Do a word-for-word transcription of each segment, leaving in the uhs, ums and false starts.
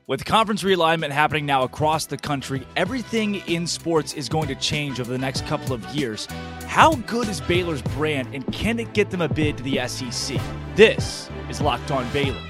With conference realignment happening now across the country, everything in sports is going to change over the next couple of years. How good is Baylor's brand, and can it get them a bid to the S E C? This is Locked On Baylor.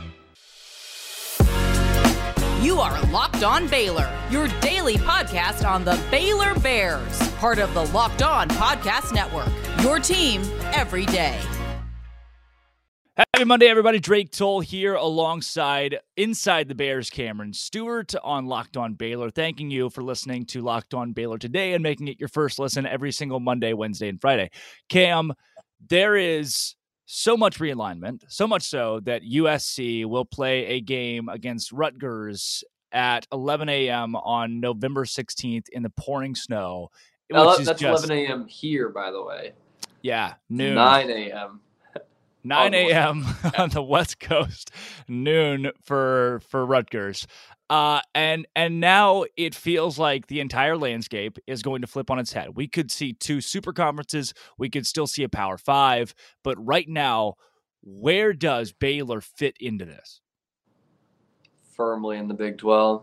You are Locked On Baylor, your daily podcast on the Baylor Bears, part of the Locked On Podcast Network, your team every day. Happy Monday, everybody. Drake Toll here alongside Inside the Bears, Cameron Stewart on Locked On Baylor. Thanking you for listening to Locked On Baylor today and making it your first listen every single Monday, Wednesday, and Friday. Cam, there is so much realignment, so much so that U S C will play a game against Rutgers at eleven a.m. on November sixteenth in the pouring snow. Which is that's just, eleven a.m. here, by the way. Yeah, noon. nine a.m. nine a.m. on the West Coast, noon for for Rutgers. Uh, and and now it feels like the entire landscape is going to flip on its head. We could see two super conferences. We could still see a Power Five. But right now, where does Baylor fit into this? Firmly in the Big twelve.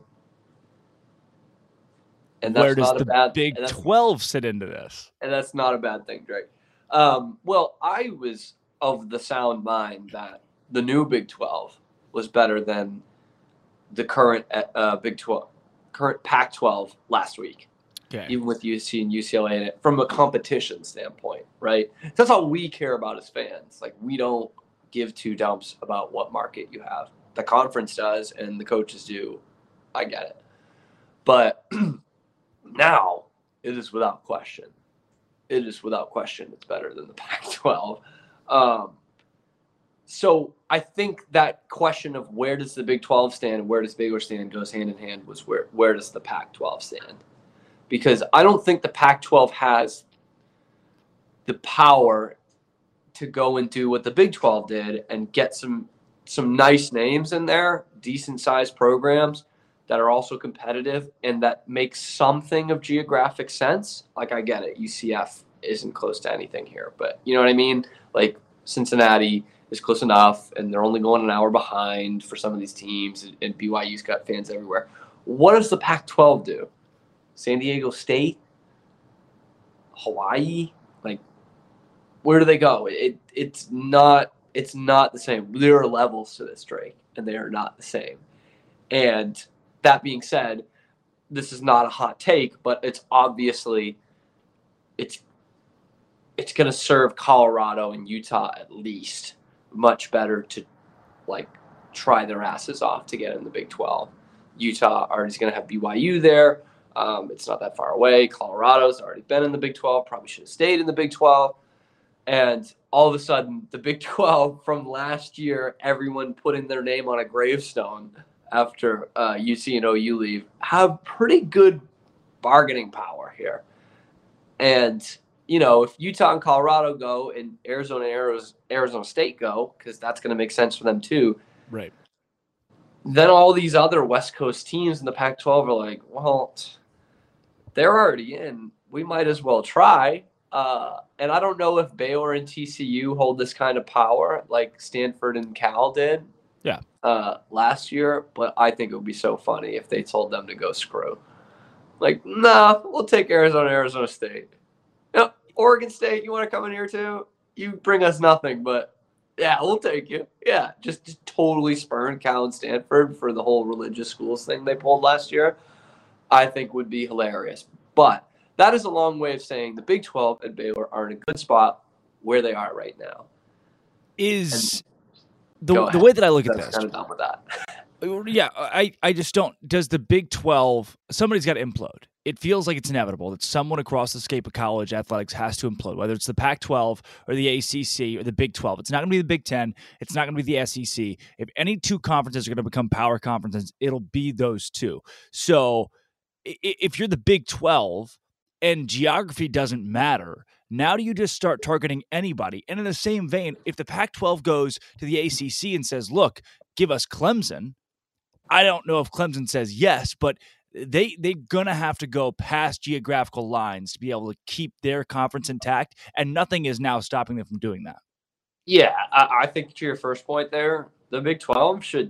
And that's where does not the a bad, Big twelve sit into this? And that's not a bad thing, Drake. Um, well, I was of the sound mind that the new Big twelve was better than the current uh, Big twelve, current Pac twelve last week. Okay. Even with U C and U C L A in it, from a competition standpoint, right? That's all we care about as fans. Like, we don't give two dumps about what market you have. The conference does, and the coaches do. I get it. But now it is without question. It is without question it's better than the Pac twelve. Um, so I think that question of where does the Big twelve stand and where does Baylor stand goes hand in hand with where, where does the Pac twelve stand? Because I don't think the Pac twelve has the power to go and do what the Big twelve did and get some some nice names in there, decent-sized programs that are also competitive and that make something of geographic sense. Like, I get it. U C F isn't close to anything here, but you know what I mean? Like, Cincinnati is close enough, and they're only going an hour behind for some of these teams, and B Y U's got fans everywhere. What does the Pac twelve do? San Diego State? Hawaii? Like, where do they go? It It's not it's not the same. There are levels to this, Drake, and they are not the same. And that being said, this is not a hot take, but it's obviously it's it's going to serve Colorado and Utah at least much better to, like, try their asses off to get in the Big twelve. Utah already is going to have B Y U there. Um, it's not that far away. Colorado's already been in the Big twelve, probably should have stayed in the Big twelve. And all of a sudden, the Big twelve from last year, everyone putting their name on a gravestone after uh, U C and O U leave, have pretty good bargaining power here. And, you know, if Utah and Colorado go and Arizona and Arizona State go, because that's going to make sense for them too. Right. Then all these other West Coast teams in the Pac twelve are like, well, they're already in. We might as well try. Uh, and I don't know if Baylor and T C U hold this kind of power like Stanford and Cal did. Yeah. Uh, last year, but I think it would be so funny if they told them to go screw. Like, nah, we'll take Arizona, Arizona State. No, Oregon State, you want to come in here too? You bring us nothing, but yeah, we'll take you. Yeah, just, just totally spurn Cal and Stanford for the whole religious schools thing they pulled last year. I think would be hilarious. But that is a long way of saying the Big twelve and Baylor are in a good spot where they are right now. Is and the the way that I look That's at this? Kind of done with that. Yeah, I, I just don't. Does the Big twelve, somebody's got to implode. It feels like it's inevitable that someone across the scape of college athletics has to implode, whether it's the Pac twelve or the A C C or the Big twelve. It's not going to be the Big ten. It's not going to be the S E C. If any two conferences are going to become power conferences, it'll be those two. So if you're the Big twelve and geography doesn't matter, now do you just start targeting anybody? And in the same vein, if the Pac twelve goes to the A C C and says, look, give us Clemson, I don't know if Clemson says yes, but they, they're going to have to go past geographical lines to be able to keep their conference intact, and nothing is now stopping them from doing that. Yeah, I, I think to your first point there, the Big twelve should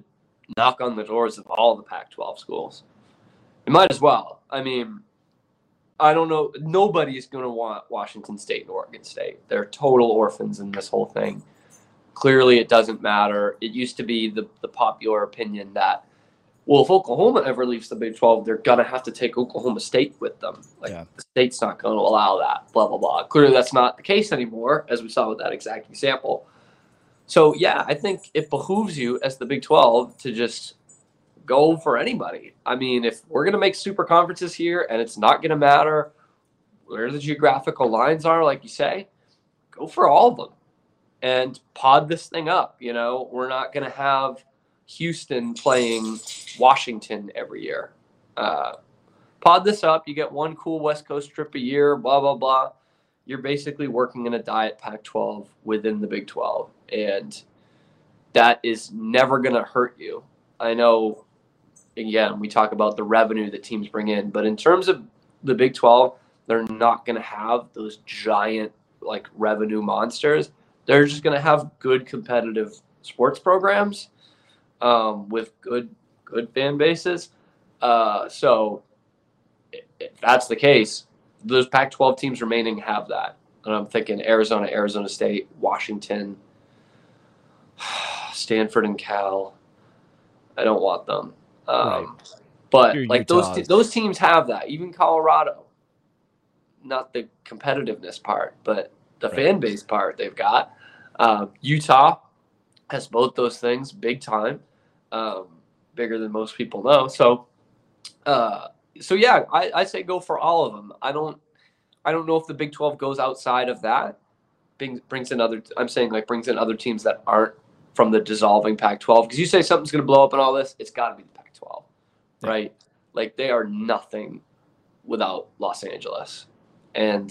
knock on the doors of all the Pac twelve schools. It might as well. I mean, I don't know. Nobody's going to want Washington State and Oregon State. They're total orphans in this whole thing. Clearly, it doesn't matter. It used to be the, the popular opinion that, well, if Oklahoma ever leaves the Big twelve, they're going to have to take Oklahoma State with them. Like, yeah. The state's not going to allow that, blah, blah, blah. Clearly, that's not the case anymore, as we saw with that exact example. So, yeah, I think it behooves you as the Big twelve to just go for anybody. I mean, if we're going to make super conferences here and it's not going to matter where the geographical lines are, like you say, go for all of them and pod this thing up. You know, we're not going to have Houston playing Washington every year. Uh, pod this up. You get one cool West Coast trip a year, blah, blah, blah. You're basically working in a diet Pac twelve within the Big twelve. And that is never going to hurt you. I know, again, we talk about the revenue that teams bring in, but in terms of the Big twelve, they're not going to have those giant like revenue monsters. They're just going to have good competitive sports programs um, with good good fan bases. Uh, so if that's the case, those Pac twelve teams remaining have that. And I'm thinking Arizona, Arizona State, Washington, Stanford, and Cal. I don't want them. Um, right. But You're like those te- those teams have that. Even Colorado, not the competitiveness part, but the right. fan base part they've got. Uh, Utah has both those things, big time, um, bigger than most people know. So, uh, so yeah, I, I say go for all of them. I don't, I don't know if the Big twelve goes outside of that. Brings, brings in other. I'm saying like brings in other teams that aren't from the dissolving Pac twelve. Because you say something's going to blow up in all this, it's got to be the Pac twelve, yeah. right? Like they are nothing without Los Angeles, and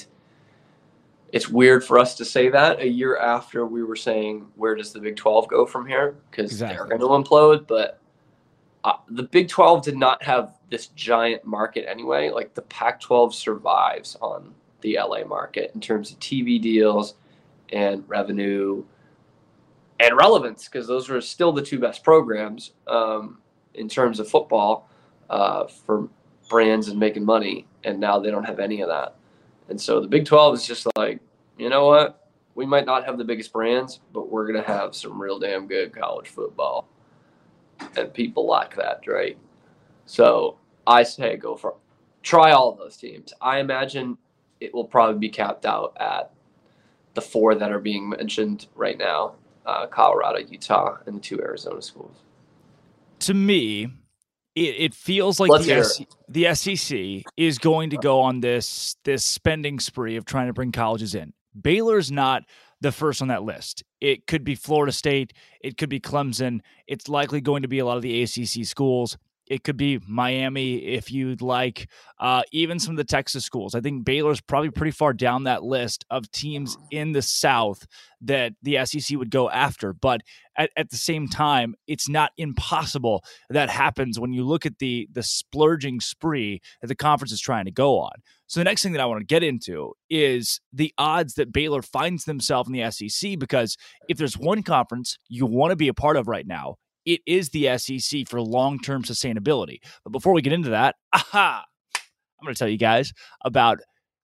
it's weird for us to say that a year after we were saying, where does the Big twelve go from here? Because exactly. they're going to implode. But uh, the Big twelve did not have this giant market anyway. Like the Pac twelve survives on the L A market in terms of T V deals and revenue and relevance, because those are still the two best programs um, in terms of football uh, for brands and making money. And now they don't have any of that. And so the Big twelve is just like, you know what? We might not have the biggest brands, but we're going to have some real damn good college football. And people like that, right? So I say go for try all of those teams. I imagine it will probably be capped out at the four that are being mentioned right now, uh, Colorado, Utah, and the two Arizona schools. To me, It, it feels like the, S- the S E C is going to go on this this spending spree of trying to bring colleges in. Baylor's not the first on that list. It could be Florida State. It could be Clemson. It's likely going to be a lot of the A C C schools. It could be Miami if you'd like, uh, even some of the Texas schools. I think Baylor's probably pretty far down that list of teams in the South that the S E C would go after. But at, at the same time, it's not impossible that happens when you look at the, the splurging spree that the conference is trying to go on. So the next thing that I want to get into is the odds that Baylor finds themselves in the S E C, because if there's one conference you want to be a part of right now, it is the S E C for long-term sustainability. But before we get into that, aha, I'm going to tell you guys about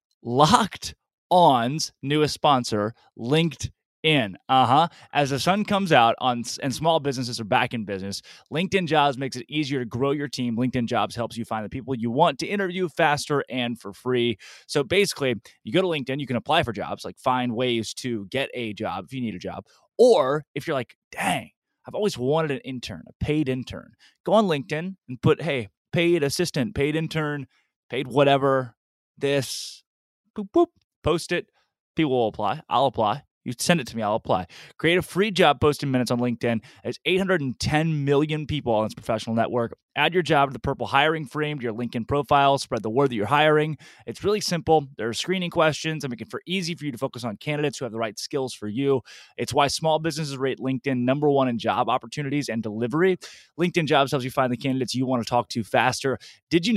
Locked On's newest sponsor, LinkedIn. Uh-huh. As the sun comes out on and small businesses are back in business, LinkedIn Jobs makes it easier to grow your team. LinkedIn Jobs helps you find the people you want to interview faster and for free. So basically, you go to LinkedIn, you can apply for jobs, like find ways to get a job if you need a job. Or if you're like, dang, I've always wanted an intern, a paid intern. Go on LinkedIn and put, hey, paid assistant, paid intern, paid whatever, this, boop, boop, post it. People will apply. I'll apply. You send it to me, I'll apply. Create a free job post in minutes on LinkedIn. There's eight hundred ten million people on this professional network. Add your job to the purple hiring frame to your LinkedIn profile. Spread the word that you're hiring. It's really simple. There are screening questions and make it for easy for you to focus on candidates who have the right skills for you. It's why small businesses rate LinkedIn number one in job opportunities and delivery. LinkedIn Jobs helps you find the candidates you want to talk to faster. Did you know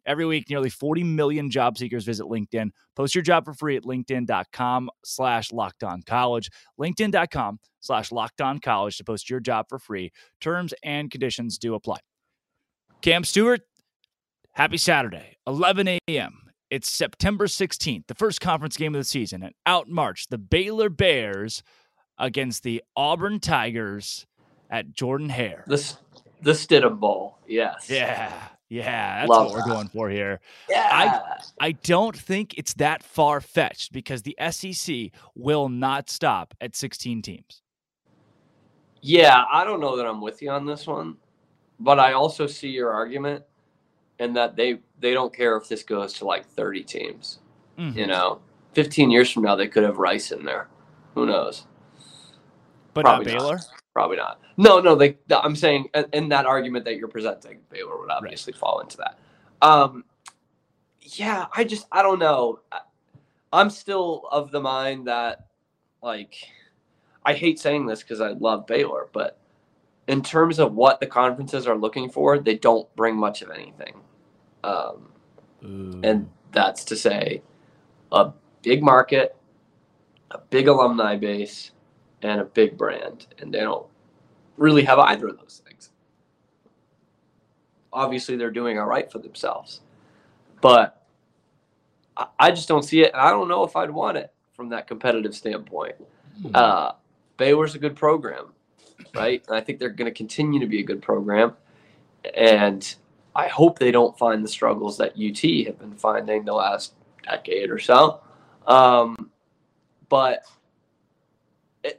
Every week, nearly forty million job seekers visit LinkedIn. Post your job for free at linkedin.com slash locked on college. LinkedIn.com slash locked on college to post your job for free. Terms and conditions do apply. Cam Stewart, happy Saturday, eleven a.m. It's September sixteenth, the first conference game of the season, and out march the Baylor Bears against the Auburn Tigers at Jordan-Hare. The, the Stidham Bowl, yes. Yeah, yeah, that's Love what that. we're going for here. Yeah. I, I don't think it's that far-fetched because the S E C will not stop at sixteen teams. Yeah, I don't know that I'm with you on this one, but I also see your argument in that they, they don't care if this goes to like thirty teams. Mm-hmm. You know, fifteen years from now, they could have Rice in there. Who knows? But Probably not Baylor? Not. Probably not. No, no, they, I'm saying in that argument that you're presenting, Baylor would obviously right. fall into that. Um, yeah, I just, I don't know. I'm still of the mind that, like, I hate saying this because I love Baylor, but in terms of what the conferences are looking for, they don't bring much of anything. Um, and that's to say a big market, a big alumni base, and a big brand. And they don't really have either of those things. Obviously, they're doing all right for themselves. But I, I just don't see it. And I don't know if I'd want it from that competitive standpoint. Hmm. Uh, Baylor's a good program, right? And I think they're going to continue to be a good program. And I hope they don't find the struggles that U T have been finding the last decade or so. Um, but it,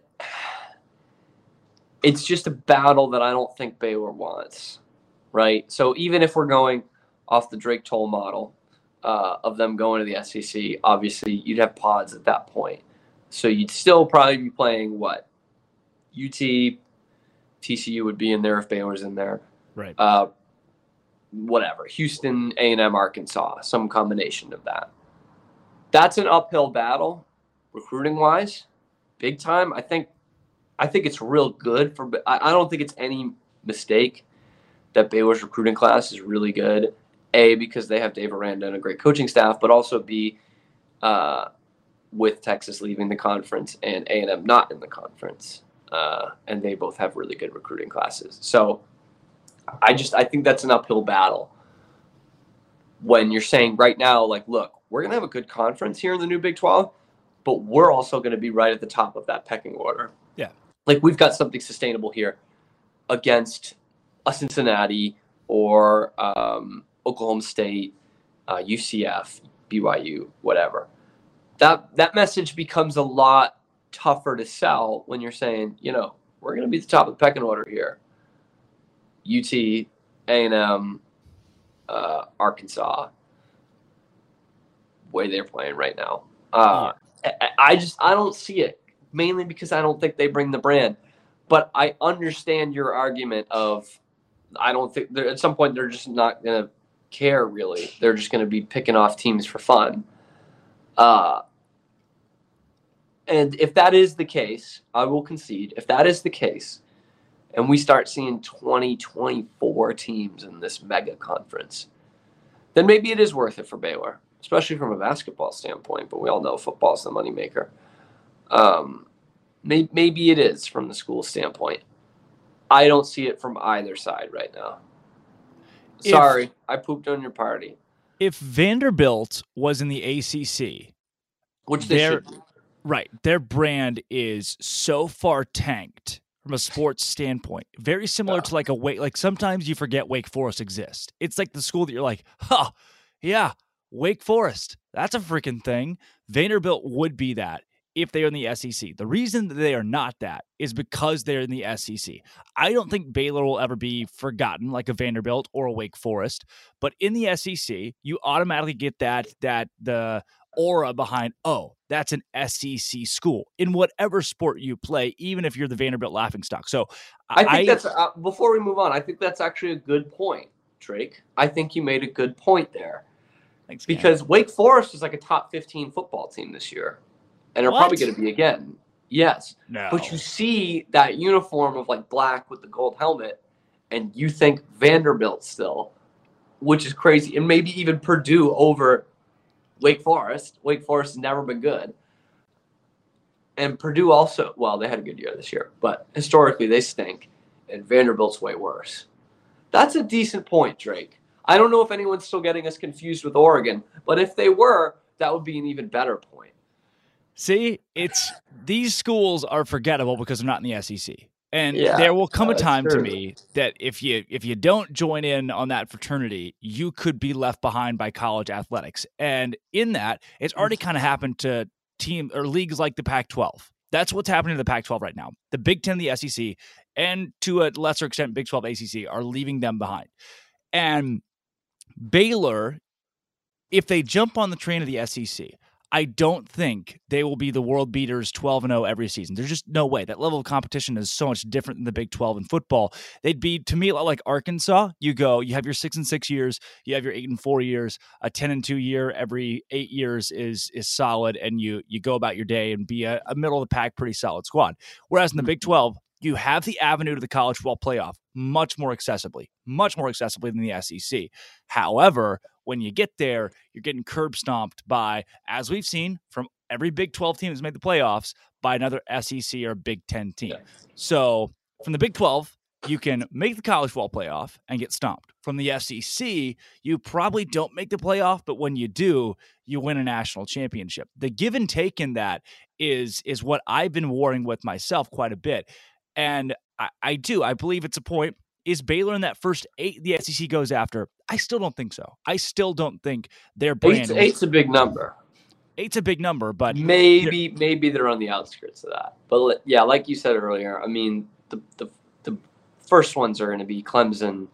it's just a battle that I don't think Baylor wants, right? So even if we're going off the Drake Toll model uh, of them going to the S E C, obviously you'd have pods at that point. So you'd still probably be playing what? U T, T C U would be in there if Baylor's in there. Right. Uh, whatever. Houston, A and M, Arkansas, some combination of that. That's an uphill battle, recruiting-wise, big time. I think I think it's real good. for. I, I don't think it's any mistake that Baylor's recruiting class is really good, A, because they have Dave Aranda and a great coaching staff, but also B, uh, with Texas leaving the conference and A and M not in the conference. Uh, and they both have really good recruiting classes. So I just, I think that's an uphill battle when you're saying right now, like, look, we're going to have a good conference here in the new Big twelve, but we're also going to be right at the top of that pecking order. Yeah. Like, we've got something sustainable here against a Cincinnati or um, Oklahoma State, uh, U C F, B Y U, whatever. That, that message becomes a lot tougher to sell when you're saying, you know, we're going to be at the top of the pecking order here. U T, A and M, uh, Arkansas, way they're playing right now. Uh, yeah. I, I just, I don't see it, mainly because I don't think they bring the brand. But I understand your argument of, I don't think, at some point they're just not going to care, really. They're just going to be picking off teams for fun. Uh, and if that is the case, I will concede, if that is the case, and we start seeing twenty, twenty-four teams in this mega conference, then maybe it is worth it for Baylor, especially from a basketball standpoint. But we all know football's the moneymaker. Um, may, maybe it is from the school standpoint. I don't see it from either side right now. Sorry, if, I pooped on your party. If Vanderbilt was in the A C C, which they should be. Right, their brand is so far tanked from a sports standpoint, very similar yeah. to like a Wake. Like sometimes you forget Wake Forest exists. It's like the school that you're like, huh, yeah, Wake Forest. That's a freaking thing. Vanderbilt would be that if they are in the S E C. The reason that they are not that is because they're in the S E C. I don't think Baylor will ever be forgotten like a Vanderbilt or a Wake Forest, but in the S E C, you automatically get that that the aura behind, oh, that's an S E C school in whatever sport you play, even if you're the Vanderbilt laughingstock. So I think I, that's, uh, before we move on, I think that's actually a good point, Drake. I think you made a good point there. Thanks, because Ken. Wake Forest is like a top fifteen football team this year. And they're what? probably going to be again. Yes. No. But you see that uniform of like black with the gold helmet, and you think Vanderbilt still. which is crazy, and maybe even Purdue over Wake Forest. Wake Forest has never been good. And Purdue also, well, they had a good year this year, but historically they stink, and Vanderbilt's way worse. That's a decent point, Drake. I don't know if anyone's still getting us confused with Oregon, but if they were, that would be an even better point. See, it's these schools are forgettable because they're not in the S E C. And yeah, there will come a time true. to me that if you if you don't join in on that fraternity, you could be left behind by college athletics. And in that, it's already kind of happened to team or leagues like the Pac twelve. That's what's happening to the Pac twelve right now. The Big Ten, the S E C, and to a lesser extent, Big twelve, A C C are leaving them behind. And Baylor, if they jump on the train of the S E C, I don't think they will be the world beaters twelve and oh every season. There's just no way. That level of competition is so much different than the Big twelve in football. They'd be, to me, a lot like Arkansas. You go, you have your six and six years, you have your eight and four years, a ten and two year every eight years is is solid, and you you go about your day and be a, a middle of the pack, pretty solid squad. Whereas in the Big twelve, you have the avenue to the college football playoff much more accessibly, much more accessibly than the S E C. However, when you get there, you're getting curb stomped by, as we've seen from every Big twelve team that's made the playoffs, by another S E C or Big Ten team. Yeah. So from the Big twelve, you can make the college football playoff and get stomped. From the S E C, you probably don't make the playoff, but when you do, you win a national championship. The give and take in that is, is what I've been warring with myself quite a bit. And I, I do. I believe it's a point. Is Baylor in that first eight the S E C goes after? I still don't think so. I still don't think their brand. Eight's, eight's a big number. Eight's a big number, but maybe they're, maybe they're on the outskirts of that. But yeah, like you said earlier, I mean, the the, the first ones are going to be Clemson,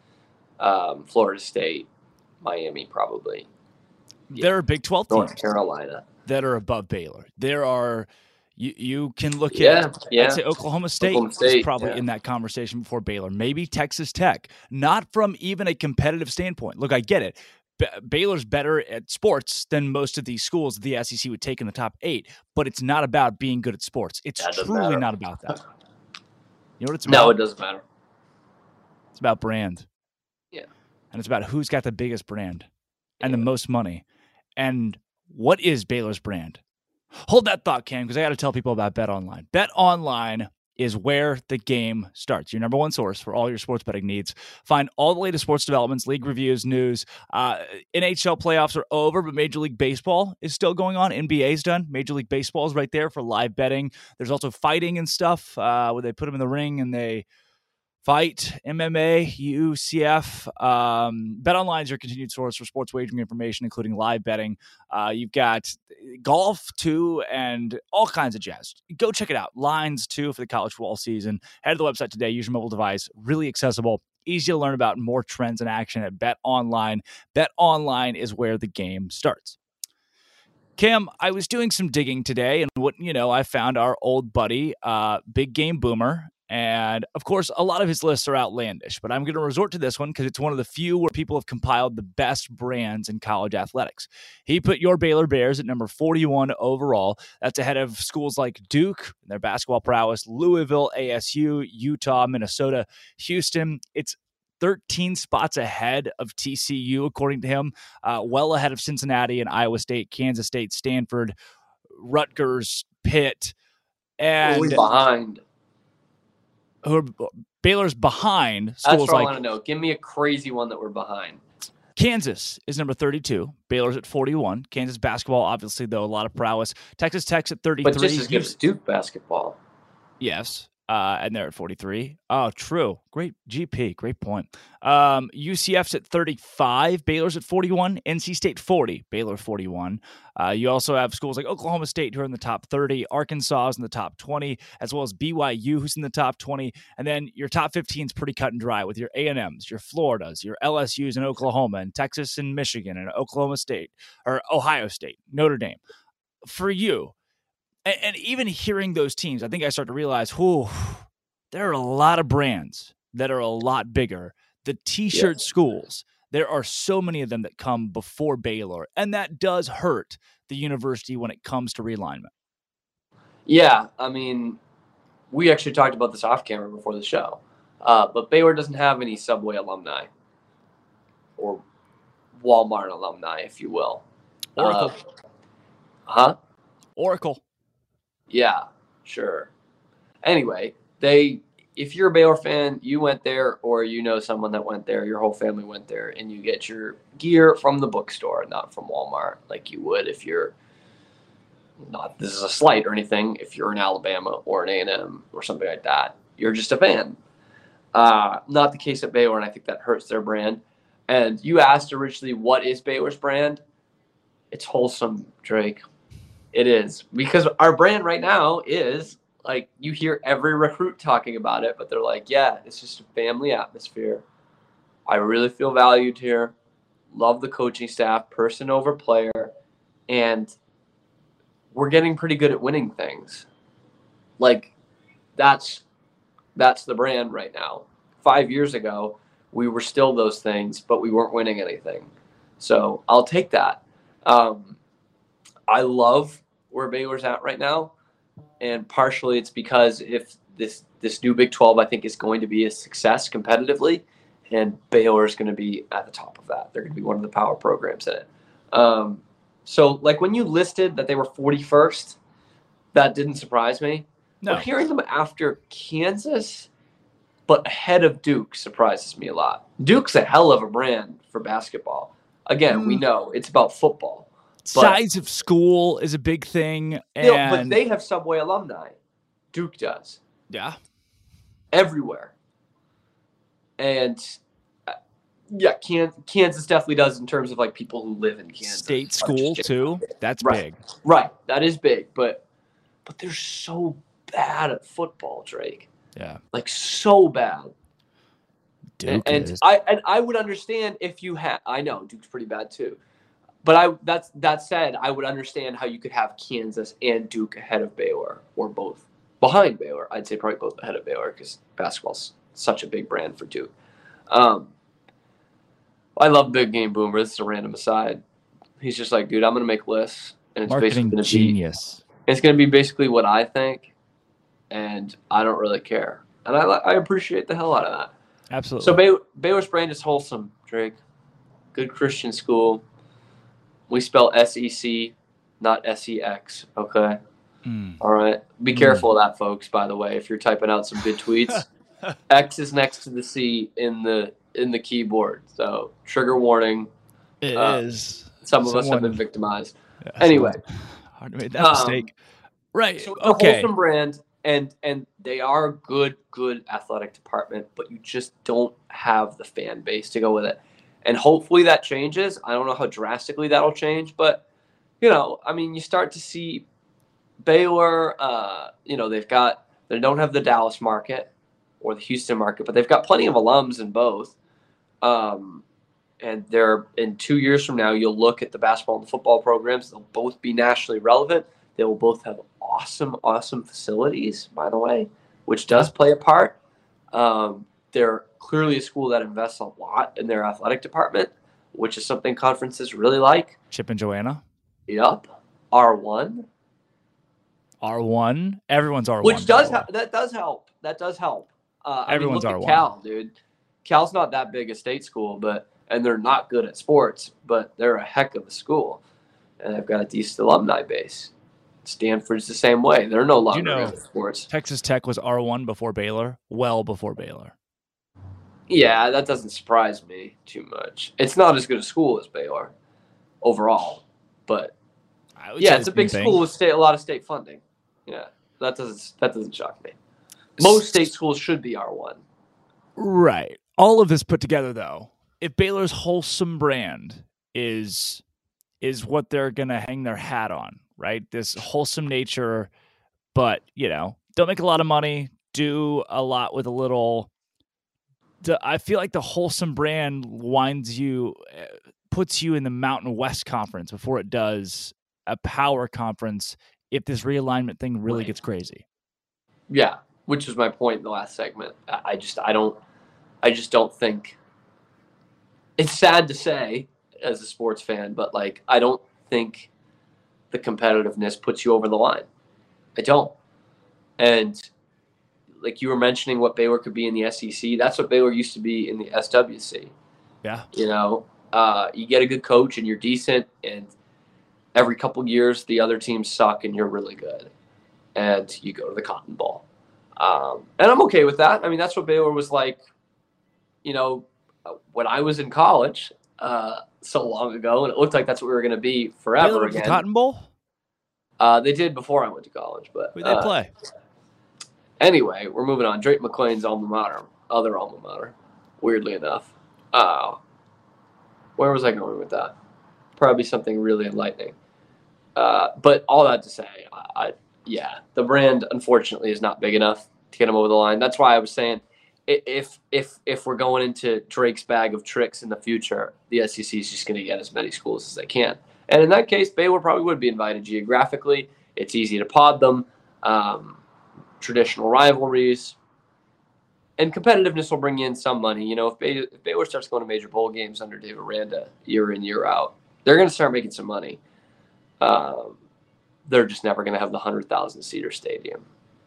um, Florida State, Miami, probably. There yeah. are Big twelve teams, North Carolina, that are above Baylor. There are. You you can look yeah, at, yeah. I'd say Oklahoma State, Oklahoma State is probably yeah. in that conversation before Baylor. Maybe Texas Tech, not from even a competitive standpoint. Look, I get it. B- Baylor's better at sports than most of these schools the S E C would take in the top eight, but it's not about being good at sports. It's truly matter. not about that. You know what it's about? No, it doesn't matter. It's about brand. Yeah. And it's about who's got the biggest brand and yeah. the most money. And what is Baylor's brand? Hold that thought, Cam, because I got to tell people about BetOnline. BetOnline is where the game starts. Your number one source for all your sports betting needs. Find all the latest sports developments, league reviews, news. Uh, N H L playoffs are over, but Major League Baseball is still going on. N B A's done. Major League Baseball is right there for live betting. There's also fighting and stuff uh, where they put them in the ring and they fight, M M A, U C F. Um, BetOnline is your continued source for sports wagering information, including live betting. Uh, you've got golf, too, and all kinds of jazz. Go check it out. Lines, too, for the college football season. Head to the website today. Use your mobile device. Really accessible. Easy to learn about. More trends in action at BetOnline. BetOnline is where the game starts. Cam, I was doing some digging today, and what you know, I found our old buddy, uh, Big Game Boomer. And, of course, a lot of his lists are outlandish, but I'm going to resort to this one because it's one of the few where people have compiled the best brands in college athletics. He put your Baylor Bears at number forty-one overall. That's ahead of schools like Duke, their basketball prowess, Louisville, A S U, Utah, Minnesota, Houston. It's thirteen spots ahead of T C U, according to him, uh, well ahead of Cincinnati and Iowa State, Kansas State, Stanford, Rutgers, Pitt. And we're behind. Who are Baylor's behind schools That's what like I want to know. Give me a crazy one that we're behind. Kansas is number thirty-two. Baylor's at forty-one. Kansas basketball, obviously, though, a lot of prowess. Texas Tech's at thirty-three. But just as good as Duke basketball. Yes. Uh, and they're at forty-three. Oh, true. Great G P. Great point. Um, U C F's at thirty-five. Baylor's at forty-one. N C State forty. Baylor forty-one. Uh, you also have schools like Oklahoma State who are in the top thirty. Arkansas is in the top twenty, as well as B Y U who's in the top twenty. And then your top fifteen is pretty cut and dry with your A and M's, your Floridas, your L S U's in Oklahoma, and Texas and Michigan and Oklahoma State, or Ohio State, Notre Dame. For you, And, and even hearing those teams, I think I start to realize, whew, there are a lot of brands that are a lot bigger. The T-shirt yes. schools, there are so many of them that come before Baylor, and that does hurt the university when it comes to realignment. Yeah, I mean, we actually talked about this off camera before the show, uh, but Baylor doesn't have any Subway alumni or Walmart alumni, if you will. Oracle. Uh, huh? Oracle. Yeah, sure. Anyway, they if you're a Baylor fan, you went there, or you know someone that went there, your whole family went there, and you get your gear from the bookstore, not from Walmart, like you would if you're not. This is a slight or anything. If you're in Alabama or an A and M or something like that, you're just a fan. Uh, not the case at Baylor, and I think that hurts their brand. And you asked originally, what is Baylor's brand? It's wholesome, Drake. It is. Because our brand right now is, like, you hear every recruit talking about it, but they're like, yeah, it's just a family atmosphere. I really feel valued here. Love the coaching staff, person over player. And we're getting pretty good at winning things. Like, that's that's the brand right now. Five years ago, we were still those things, but we weren't winning anything. So I'll take that. Um, I love where Baylor's at right now. And partially it's because if this, this new Big twelve, I think, is going to be a success competitively, and Baylor is going to be at the top of that. They're going to be one of the power programs in it. Um, so, like, when you listed that they were forty-first, that didn't surprise me. No. But hearing them after Kansas, but ahead of Duke, surprises me a lot. Duke's a hell of a brand for basketball. Again, mm. we know it's about football. Size of school is a big thing. And... You know, but they have Subway alumni. Duke does. Yeah. Everywhere. And, uh, yeah, Can- Kansas definitely does in terms of, like, people who live in Kansas. State school, too. That's right. big. Right. That is big. But, but they're so bad at football, Drake. Yeah. Like, so bad. Duke and, and is. I and I would understand if you had. I know Duke's pretty bad too, but I that's that said, I would understand how you could have Kansas and Duke ahead of Baylor, or both behind Baylor. I'd say probably both ahead of Baylor because basketball's such a big brand for Duke. Um, I love Big Game Boomer. This is a random aside. He's just like, dude, I'm gonna make lists, and it's Marketing basically gonna genius. Be, it's gonna be basically what I think, and I don't really care, and I I appreciate the hell out of that. Absolutely. So Bay- Baylor's brand is wholesome, Drake. Good Christian school. We spell S E C, not S E X, okay? Mm. All right? Be careful mm. of that, folks, by the way, if you're typing out some good tweets. X is next to the C in the in the keyboard. So, trigger warning. It uh, is. Some of Someone, us have been victimized. Yeah, anyway. Hard to make that um, mistake. Right. So okay. It's a wholesome brand. And and they are a good, good athletic department, but you just don't have the fan base to go with it. And hopefully that changes. I don't know how drastically that'll change, but, you know, I mean, you start to see Baylor, uh, you know, they've got, they don't have the Dallas market or the Houston market, but they've got plenty of alums in both. Um, and they're, in two years from now, you'll look at the basketball and the football programs. They'll both be nationally relevant. They will both have awesome, awesome facilities, by the way, which does play a part. Um, they're clearly a school that invests a lot in their athletic department, which is something conferences really like. Chip and Joanna. Yup. R one. R one. Everyone's R one. Which does ha- that does help. That does help. Uh, Everyone's I mean, look R one. At Cal, dude. Cal's not that big a state school, but and they're not good at sports, but they're a heck of a school, and they've got a decent alumni base. Stanford's the same way. They're no longer you know, good at sports. Texas Tech was R one before Baylor, well before Baylor. Yeah, that doesn't surprise me too much. It's not as good a school as Baylor overall, but yeah, it's a big school with state, a lot of state funding. Yeah, that doesn't that doesn't shock me. Most state schools should be R one. Right. All of this put together, though, if Baylor's wholesome brand is is what they're gonna hang their hat on, right? This wholesome nature, but you know, don't make a lot of money, do a lot with a little. I feel like the wholesome brand winds you, puts you in the Mountain West Conference before it does a power conference if this realignment thing really right. gets crazy. Yeah, which was my point in the last segment. I just, I don't, I just don't think. It's sad to say as a sports fan, but like, I don't think the competitiveness puts you over the line. I don't. And like you were mentioning what Baylor could be in the S E C, that's what Baylor used to be in the S W C. Yeah. You know, Uh, you get a good coach and you're decent, and every couple years the other teams suck and you're really good, and you go to the Cotton Bowl. Um, and I'm okay with that. I mean, that's what Baylor was like, you know, when I was in college uh, so long ago, and it looked like that's what we were going to be forever Baylor again. The Cotton Bowl? Uh, they did before I went to college, but who'd they uh, play? Anyway, we're moving on. Drake McClain's alma mater, other alma mater, weirdly enough. Uh, where was I going with that? Probably something really enlightening. Uh, but all that to say, I, I yeah, the brand unfortunately is not big enough to get him over the line. That's why I was saying, if if if we're going into Drake's bag of tricks in the future, the S E C is just going to get as many schools as they can. And in that case, Baylor probably would be invited geographically. It's easy to pod them. Um, traditional rivalries. And competitiveness will bring in some money. You know, if Baylor, if Baylor starts going to major bowl games under Dave Aranda year in, year out, they're going to start making some money. Um, they're just never going to have the one hundred thousand seater stadium.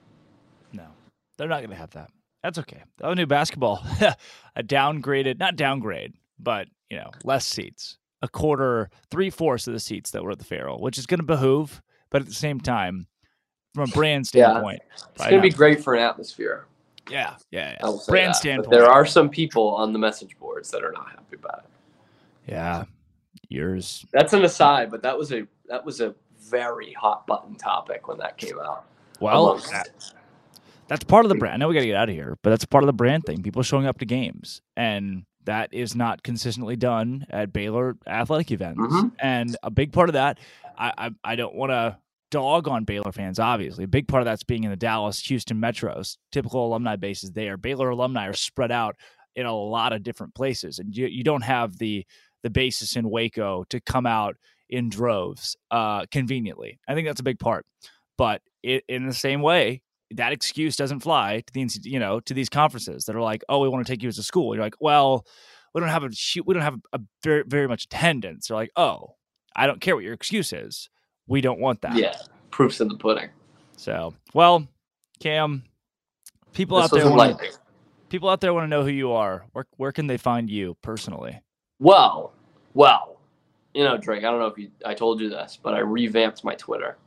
No, they're not going to have that. That's okay. Oh, new basketball, a downgraded, not downgrade, but, you know, less seats. A quarter, three-fourths of the seats that were at the Farrell, which is going to behoove, but at the same time, from a brand standpoint. Yeah, it's going to be great for an atmosphere. Yeah, yeah, yeah. Brand that. standpoint. But there are some people on the message boards that are not happy about it. Yeah, yours. That's an aside, but that was a that was a very hot button topic when that came out. Well, that, that's part of the brand. I know we got to get out of here, but that's part of the brand thing. People showing up to games, and that is not consistently done at Baylor athletic events. Mm-hmm. And a big part of that, I I, I don't want to dog on Baylor fans, obviously. A big part of that's being in the Dallas, Houston metros. Typical alumni bases there. Baylor alumni are spread out in a lot of different places, and you, you don't have the the basis in Waco to come out in droves uh, conveniently. I think that's a big part. But it, in the same way, that excuse doesn't fly to the you know to these conferences that are like, oh, we want to take you as a school. You're like, well, we don't have a we don't have a very very much attendance. They're like, oh, I don't care what your excuse is. We don't want that. Yeah, proof's in the pudding. So, well, Cam, people this out there want to, people out there want to know who you are. Where where can they find you personally? Well, well, you know, Drake, I don't know if you, I told you this, but I revamped my Twitter.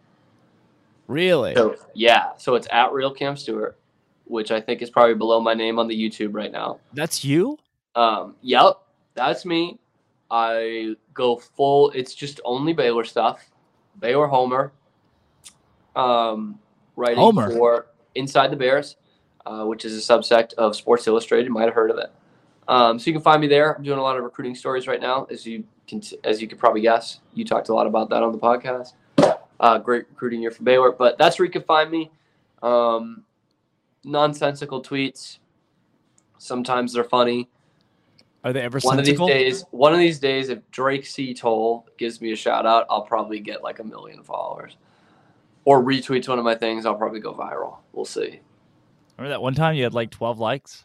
Really? So, yeah. So it's at Real Cam Stewart, which I think is probably below my name on the YouTube right now. That's you? Um, yep, that's me. I go full. It's just only Baylor stuff. Baylor Homer. Um, writing Homer. for Inside the Bears, uh, which is a subsect of Sports Illustrated. You might have heard of it. Um, so you can find me there. I'm doing a lot of recruiting stories right now, as you can, as you could probably guess. You talked a lot about that on the podcast. Uh, great recruiting year for Baylor, but that's where you can find me. Um, nonsensical tweets. Sometimes they're funny. Are they ever one sensical? of these days? One of these days, if Drake C. Toll gives me a shout out, I'll probably get like a million followers. Or retweets one of my things, I'll probably go viral. We'll see. Remember that one time you had like twelve likes?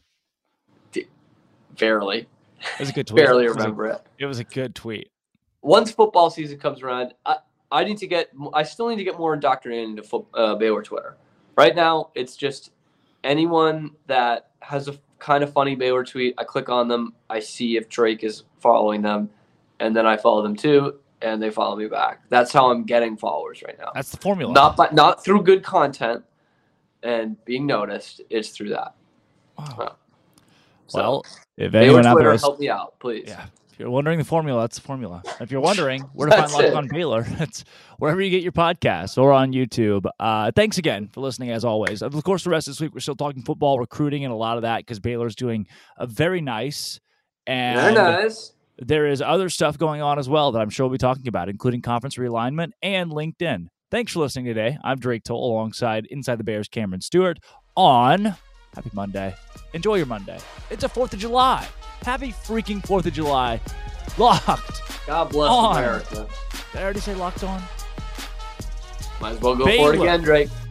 Barely. It was a good tweet. Barely it remember a, it. It was a good tweet. Once football season comes around, I, I need to get. I still need to get more indoctrinated into foot, uh, Baylor Twitter. Right now, it's just anyone that has a kind of funny Baylor tweet. I click on them. I see if Drake is following them, and then I follow them too, and they follow me back. That's how I'm getting followers right now. That's the formula. Not by, not through good content and being noticed. It's through that. Wow. Uh, so, well, if Baylor anyone out Twitter, there is, help me out, please. yeah. If you're wondering the formula, that's the formula. If you're wondering where to find That's Locked it. On Baylor, it's wherever you get your podcasts or on YouTube. Uh, thanks again for listening, as always. Of course, the rest of this week, we're still talking football, recruiting, and a lot of that because Baylor's doing a very nice. And Very nice. there is other stuff going on as well that I'm sure we'll be talking about, including conference realignment and LinkedIn. Thanks for listening today. I'm Drake Toll alongside Inside the Bears Cameron Stewart on Happy Monday. Enjoy your Monday. It's a fourth of July. Happy freaking fourth of July. Locked. God bless on. America. Did I already say locked on? Might as well go Baylor. for it again, Drake.